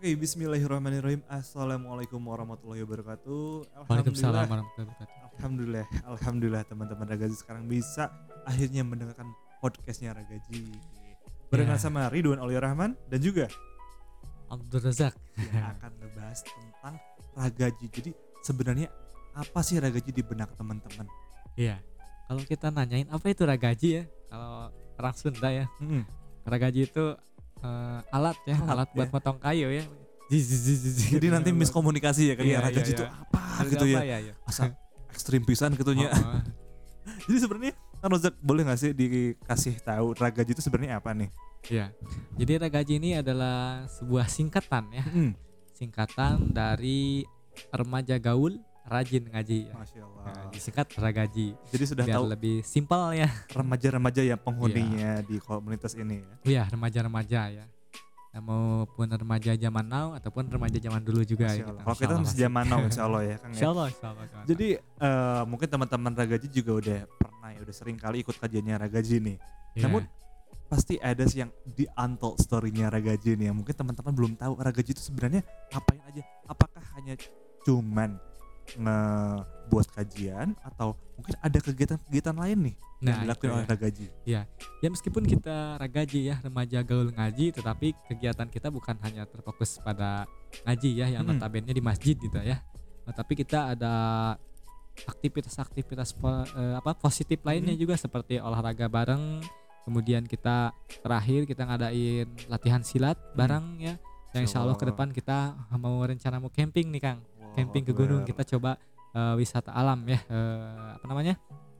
Oke, bismillahirrahmanirrahim. Assalamualaikum warahmatullahi wabarakatuh. Waalaikumsalam Alhamdulillah, warahmatullahi wabarakatuh. alhamdulillah teman-teman Ragaji sekarang bisa akhirnya mendengarkan podcastnya Ragaji. Barengan Ya. sama Ridwan Aulia Rahman dan juga Abdul Razak. yang akan ngebahas tentang Ragaji. Jadi sebenarnya apa sih Ragaji di benak teman-teman? Iya. Kalau kita nanyain apa itu ragaji ya? Kalau orang Sunda ya, Hmm, ragaji itu alat ya, Alat alat buat ya. potong kayu ya. Jadi nanti miskomunikasi ya kan Iya, ya Ragaji iya, itu iya. apa Ada gitu apa ya. ya? Masa ekstrim pisan gitu nya. Oh, Jadi sebenarnya kan Rozak boleh nggak sih dikasih tahu Ragaji itu sebenarnya apa nih? iya. Jadi ragaji ini adalah sebuah singkatan ya. Hmm, Singkatan dari remaja gaul rajin ngaji ya. Masya Allah. Nah, disingkat ragaji. Jadi sudah Biar tahu lebih simpel ya. remaja-remaja yang penghuninya di komunitas ini ya. Iya, remaja-remaja ya. Ya, maupun remaja zaman now ataupun remaja zaman dulu juga Masya ya. Allah. Kalau kita masih zaman now insya Allah ya Kang ya. Insya Allah. Jadi mungkin teman-teman Ragaji juga udah pernah ya, udah sering kali ikut kajiannya Ragaji nih. Ya. Namun pasti ada sih yang di untold story-nya Ragaji nih, yang mungkin teman-teman belum tahu Ragaji itu sebenarnya ngapain aja. Apakah hanya cuman ngebuat kajian atau mungkin ada kegiatan-kegiatan lain nih yang dilakukan itu oleh ya. Ragaji? Ya meskipun kita ragaji ya, remaja gaul ngaji, tetapi kegiatan kita bukan hanya terfokus pada ngaji ya, yang Mm-mm. notabene di masjid gitu ya. Tapi kita ada aktivitas-aktivitas positif lainnya juga, seperti olahraga bareng. Kemudian kita terakhir kita ngadain latihan silat bareng ya. Yang insya Allah ke depan kita mau camping nih Kang. Camping ke gunung, kita coba wisata alam ya, apa namanya,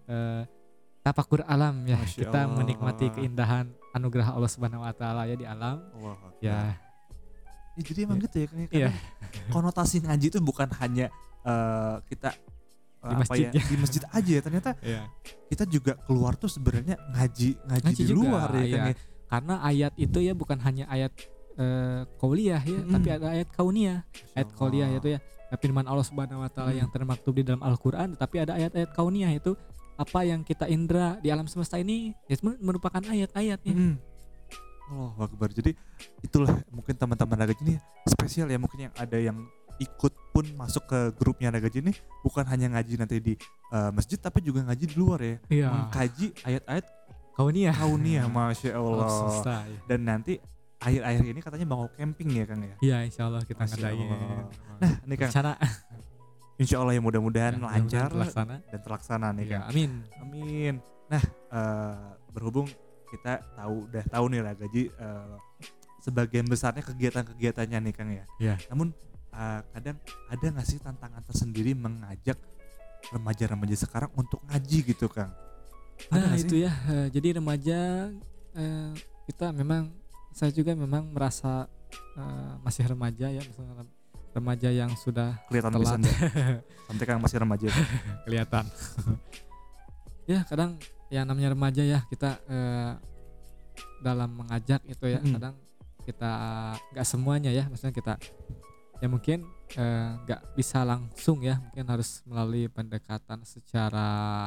tapakur alam ya. Masya Kita Allah. menikmati keindahan anugerah Allah Subhanahu Wa Taala ya di alam ya. Jadi emang gitu ya Kang, Iya. konotasi ngaji itu bukan hanya kita Di masjid ya. di masjid aja ya, ternyata Iya. kita juga keluar tuh sebenarnya ngaji di juga, luar ya kan iya. ya. Karena ayat itu ya bukan hanya ayat qauliyah ya, tapi ada ayat kauniyah. Ayat qauliyah itu ya firman Allah Subhanahu Wa Taala yang termaktub di dalam Al-Qur'an, tetapi ada ayat-ayat kauniyah, itu apa yang kita indra di alam semesta ini ya merupakan ayat-ayatnya. Allahu Akbar. Jadi itulah mungkin teman-teman Ragaji ini spesial ya, mungkin yang ada yang ikut pun masuk ke grupnya Ragaji ini bukan hanya ngaji nanti di masjid, tapi juga ngaji di luar ya. Iya. Mengkaji ayat-ayat Kauniyah. kauniyah, Masya Alam Allah. semesta, ya. Dan nanti akhir-akhir ini katanya mau camping ya Kang ya. Iya, insya Allah kita Masya ngadain. Allah. Nah ini Kang, Rencana insya Allah ya mudah-mudahan ya, lancar terlaksana. dan terlaksana nih Ya, Kang. amin. Amin. Nah, berhubung kita udah tahu nih Ragaji sebagian besarnya kegiatan-kegiatannya nih Kang ya. Iya. Namun kadang ada nggak sih tantangan tersendiri mengajak remaja-remaja sekarang untuk ngaji gitu Kang? Ada Nah nggak itu sih? ya, jadi remaja kita memang, saya juga memang merasa masih remaja ya, misalnya remaja yang sudah Kelihatan telat. pisan ya. Sampai Kang masih remaja. kelihatan. Ya kadang yang namanya remaja ya, kita dalam mengajak itu ya, Mm-mm. kadang kita nggak semuanya ya, maksudnya kita ya mungkin nggak bisa langsung ya, mungkin harus melalui pendekatan secara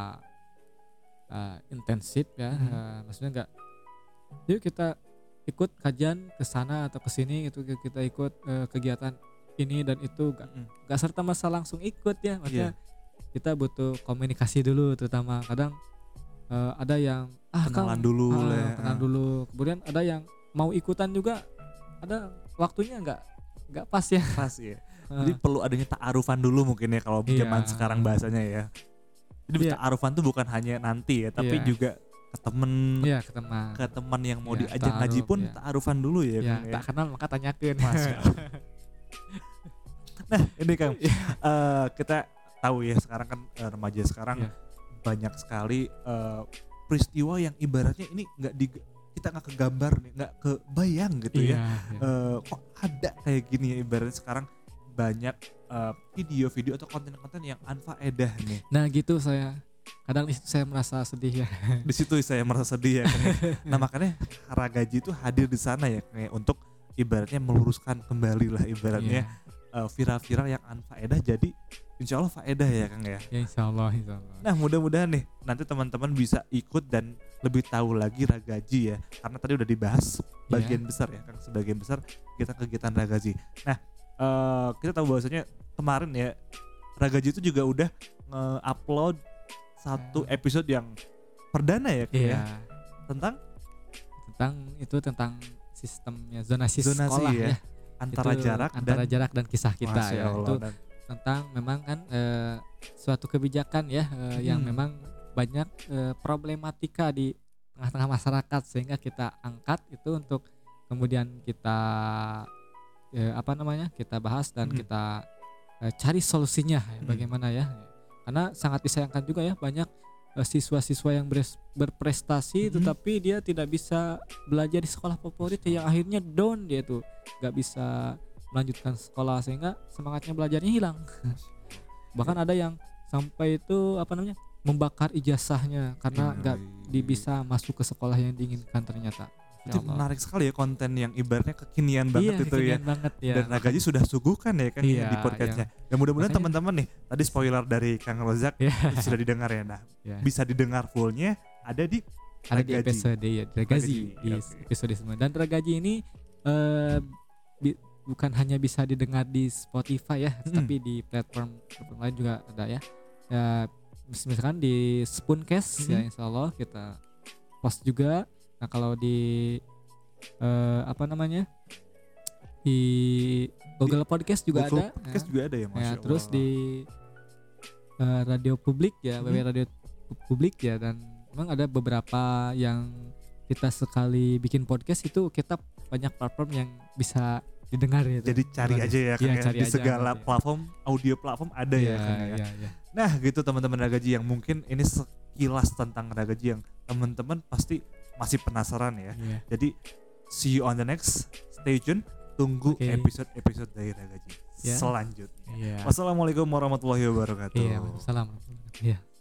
intensif ya. Maksudnya nggak, yuk kita ikut kajian ke sana atau ke sini, itu kita ikut kegiatan ini dan itu, nggak serta merta langsung ikut ya, maksudnya kita butuh komunikasi dulu, terutama kadang ada yang Kenalan dulu lah ya. kenalan dulu, kemudian ada yang mau ikutan juga, ada waktunya nggak pas ya. Pas ya. Jadi perlu adanya ta'arufan dulu mungkin ya kalau Iya. zaman sekarang bahasanya ya. Jadi Iya. ta'arufan tuh bukan hanya nanti ya, tapi Iya. juga ke temen, Iya, ke teman. ke teman yang mau Iya, diajak ngaji ta'aruf, pun iya. ta'arufan dulu ya, Ya, Kang ya. tak kenal maka tanyakeun. Masya Allah. Nah ini Kang, Iya. kita tahu ya sekarang kan remaja sekarang Iya. banyak sekali peristiwa yang ibaratnya ini kita nggak kegambar nih, nggak kebayang gitu ya. Iya. Kok ada kayak gini ya, ibaratnya sekarang banyak video-video atau konten-konten yang anfaedah nih. Nah gitu, kadang saya merasa sedih ya. Di situ saya merasa sedih ya Kang ya. Nah makanya Ragaji itu hadir di sana ya Kang ya, untuk ibaratnya meluruskan kembali lah ibaratnya Iya. viral-viral yang anfaedah jadi insya Allah faedah ya Kang ya. Ya insya Allah. Nah mudah-mudahan nih nanti teman-teman bisa ikut dan lebih tahu lagi Ragaji ya, karena tadi udah dibahas sebagian besar ya Kang, sebagian besar kegiatan-kegiatan Ragaji. Nah, kita tahu bahwasanya kemarin ya Ragaji itu juga udah nge-upload satu episode yang perdana ya, Iya. tentang tentang sistemnya zonasi sekolah ya. antara Itu jarak jarak dan kisah kita Masya ya. Allah, Itu dan tentang memang kan suatu kebijakan ya yang memang banyak problematika di tengah-tengah masyarakat, sehingga kita angkat itu untuk kemudian kita kita bahas dan kita cari solusinya ya, bagaimana ya, karena sangat disayangkan juga ya banyak siswa-siswa yang berprestasi tetapi dia tidak bisa belajar di sekolah favorit yang akhirnya down, dia tuh nggak bisa melanjutkan sekolah sehingga semangatnya belajarnya hilang. Bahkan ada yang sampai itu membakar ijazahnya karena nggak bisa masuk ke sekolah yang diinginkan ternyata. itu menarik sekali ya, konten yang ibaratnya kekinian banget itu ya. Banget, ya. Dan Ragaji sudah suguhkan ya kan Iya, di podcastnya. iya. Dan mudah-mudahan Makanya- teman-teman nih, tadi spoiler dari Kang Rozak sudah didengar ya. Nah, Ya. bisa didengar fullnya ada di Ada di Ragaji. episode ya Ragaji di Oke. episode 9. Dan Ragaji ini bukan hanya bisa didengar di Spotify ya, tapi di platform lain juga ada ya. Ya misalkan di Spooncast ya, insya Allah kita post juga. Nah kalau di di Google Podcast juga Google ada. Podcast ya. juga ada ya, Masya Ya, Allah. terus di radio publik ya, WW Radio Publik ya, dan memang ada beberapa yang kita sekali bikin podcast itu kita banyak platform yang bisa didengar ya. Jadi cari aja ya kan Iya, ya, cari di aja segala nanti. platform, audio platform ada ya kan ya. Iya. Nah gitu teman-teman Ragaji, yang mungkin ini sekilas tentang Ragaji yang teman-teman pasti masih penasaran ya. Iya. Jadi see you on the next, stay tune, tunggu Oke. episode-episode dari Ragaji Ya. selanjutnya. Iya. Wassalamualaikum warahmatullahi wabarakatuh. Iya, Waalaikumsalam. Iya.